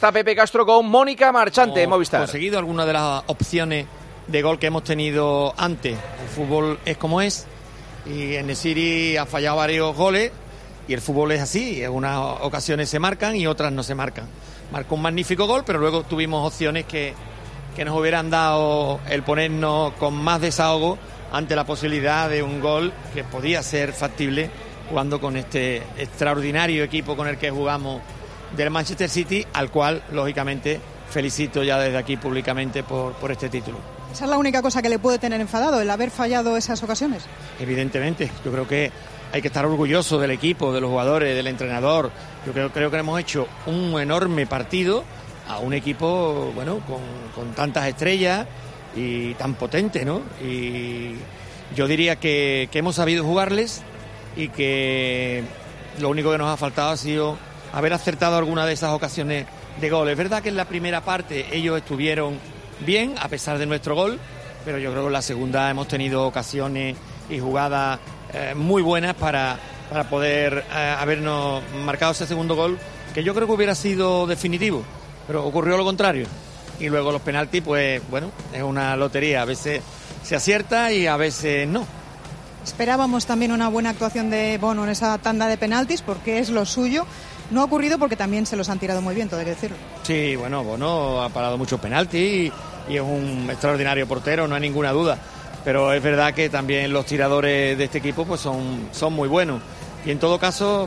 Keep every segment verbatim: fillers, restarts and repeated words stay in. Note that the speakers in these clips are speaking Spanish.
Está Pepe Castro con Mónica Marchante, Hemos Movistar. conseguido algunas de las opciones de gol que hemos tenido antes. El fútbol es como es y en Nesiri ha fallado varios goles y el fútbol es así. En unas ocasiones se marcan y otras no se marcan. Marcó un magnífico gol, pero luego tuvimos opciones que, que nos hubieran dado el ponernos con más desahogo ante la posibilidad de un gol que podía ser factible jugando con este extraordinario equipo con el que jugamos del Manchester City, al cual, lógicamente, felicito ya desde aquí públicamente por, por este título. ¿Esa es la única cosa que le puede tener enfadado, el haber fallado esas ocasiones? Evidentemente, yo creo que hay que estar orgulloso del equipo, de los jugadores, del entrenador. Yo creo, creo que hemos hecho un enorme partido a un equipo, bueno, con, con tantas estrellas y tan potente, ¿no? Y yo diría que, que hemos sabido jugarles y que lo único que nos ha faltado ha sido haber acertado alguna de esas ocasiones de gol. Es verdad que en la primera parte ellos estuvieron bien, a pesar de nuestro gol, pero yo creo que en la segunda hemos tenido ocasiones y jugadas eh, muy buenas para, para poder eh, habernos marcado ese segundo gol, que yo creo que hubiera sido definitivo, pero ocurrió lo contrario. Y luego los penaltis, pues bueno, es una lotería, a veces se acierta y a veces no. Esperábamos también una buena actuación de Bono en esa tanda de penaltis, porque es lo suyo. No ha ocurrido porque también se los han tirado muy bien, todo hay que decirlo. Sí, bueno, Bono ha parado muchos penaltis y, y es un extraordinario portero, no hay ninguna duda. Pero es verdad que también los tiradores de este equipo pues son, son muy buenos. Y en todo caso,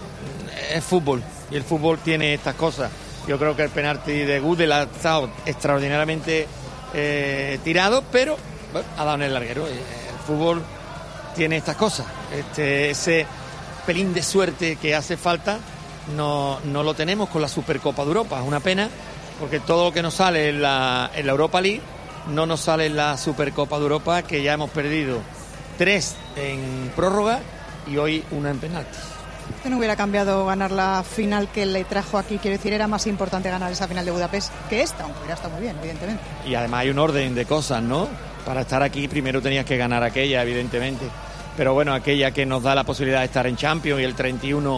es fútbol. Y el fútbol tiene estas cosas. Yo creo que el penalti de Gudel ha estado extraordinariamente eh, tirado, pero bueno, ha dado en el larguero. El fútbol tiene estas cosas. Este, ese pelín de suerte que hace falta no, no lo tenemos con la Supercopa de Europa. Es una pena porque todo lo que nos sale en la, en la Europa League no nos sale en la Supercopa de Europa, que ya hemos perdido tres en prórroga y hoy una en penaltis. ¿Usted no hubiera cambiado ganar la final que le trajo aquí? Quiero decir, era más importante ganar esa final de Budapest que esta, aunque hubiera estado muy bien, evidentemente. Y además hay un orden de cosas, ¿no? Para estar aquí primero tenías que ganar aquella, evidentemente. Pero bueno, aquella que nos da la posibilidad de estar en Champions, y el treinta y uno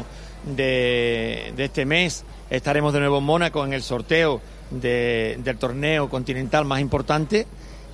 de, de este mes estaremos de nuevo en Mónaco en el sorteo de, del torneo continental más importante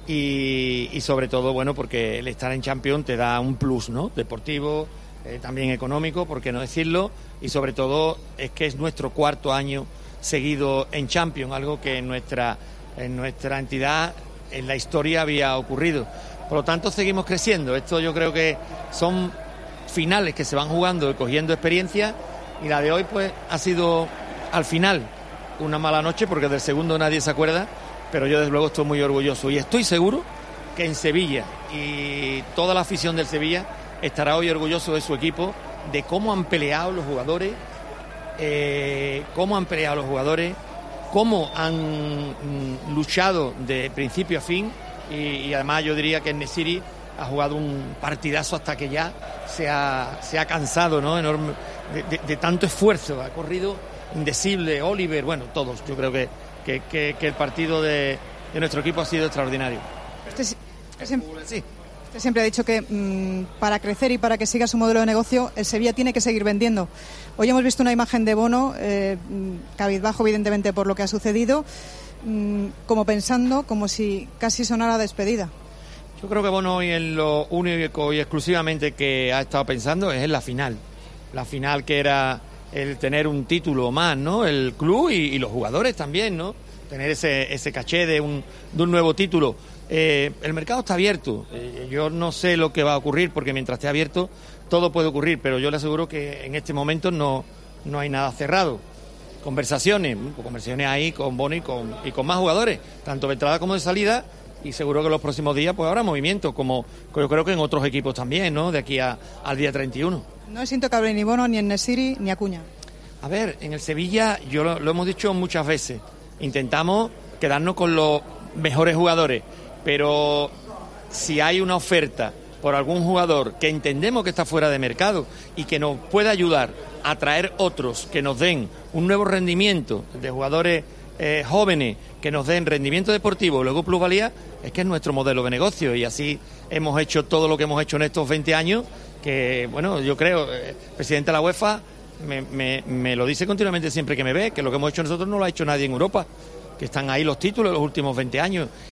y, y sobre todo, bueno, porque el estar en Champions te da un plus, ¿no? Deportivo, eh, también económico, por qué no decirlo, y sobre todo es que es nuestro cuarto año seguido en Champions, algo que en nuestra, en nuestra entidad en la historia había ocurrido. Por lo tanto, seguimos creciendo. Esto yo creo que son finales que se van jugando y cogiendo experiencia, y la de hoy pues ha sido al final una mala noche porque del segundo nadie se acuerda, pero yo desde luego estoy muy orgulloso y estoy seguro que en Sevilla y toda la afición del Sevilla estará hoy orgulloso de su equipo, de cómo han peleado los jugadores, eh, cómo han peleado los jugadores, cómo han mm, luchado de principio a fin, y, y además yo diría que el Nesiri ha jugado un partidazo hasta que ya se ha, se ha cansado, ¿no? Enorme, de, de, de tanto esfuerzo, ha corrido indecible, Oliver, bueno, todos. Yo creo que, que, que, que el partido de, de nuestro equipo ha sido extraordinario. Usted, usted, siempre, sí. usted siempre ha dicho que mmm, para crecer y para que siga su modelo de negocio, el Sevilla tiene que seguir vendiendo. Hoy hemos visto una imagen de Bono, eh, cabizbajo evidentemente por lo que ha sucedido, mmm, como pensando, como si casi sonara despedida. Yo creo que Bono hoy en lo único y exclusivamente que ha estado pensando es en la final. La final que era el tener un título más, ¿no? El club y, y los jugadores también, ¿no? Tener ese, ese caché de un, de un nuevo título. Eh, el mercado está abierto. Eh, yo no sé lo que va a ocurrir porque mientras esté abierto todo puede ocurrir, pero yo le aseguro que en este momento no, no hay nada cerrado. Conversaciones, conversaciones ahí con Bono y con, y con más jugadores, tanto de entrada como de salida. Y seguro que los próximos días pues habrá movimiento, como yo creo que en otros equipos también, ¿no? De aquí a, al día treinta y uno. No es intocable ni Bono, ni en Nesiri, ni Acuña. A ver, en el Sevilla, yo lo, lo hemos dicho muchas veces, intentamos quedarnos con los mejores jugadores, pero si hay una oferta por algún jugador que entendemos que está fuera de mercado y que nos pueda ayudar a traer otros que nos den un nuevo rendimiento de jugadores eh, jóvenes, que nos den rendimiento deportivo y luego plusvalía, es que es nuestro modelo de negocio, y así hemos hecho todo lo que hemos hecho en estos veinte años, que bueno, yo creo, el presidente de la UEFA me, me, me lo dice continuamente siempre que me ve, que lo que hemos hecho nosotros no lo ha hecho nadie en Europa, que están ahí los títulos de los últimos veinte años.